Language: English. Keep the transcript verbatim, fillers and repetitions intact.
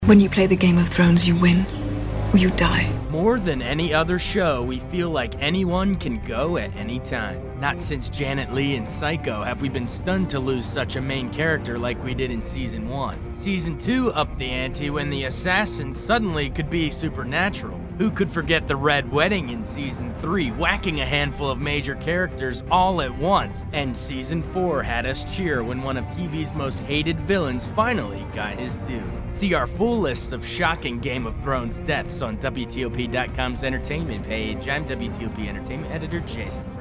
When you play the Game of Thrones, you win or you die. More than any other show, we feel like anyone can go at any time. Not since Janet Leigh in Psycho have we been stunned to lose such a main character like we did in Season one. Season two upped the ante when the assassin suddenly could be supernatural. Who could forget the Red Wedding in Season three, whacking a handful of major characters all at once? And Season four had us cheer when one of T V's most hated villains finally got his due. See our full list of shocking Game of Thrones deaths on W T O P dot com's entertainment page. I'm W T O P Entertainment Editor Jason Frank.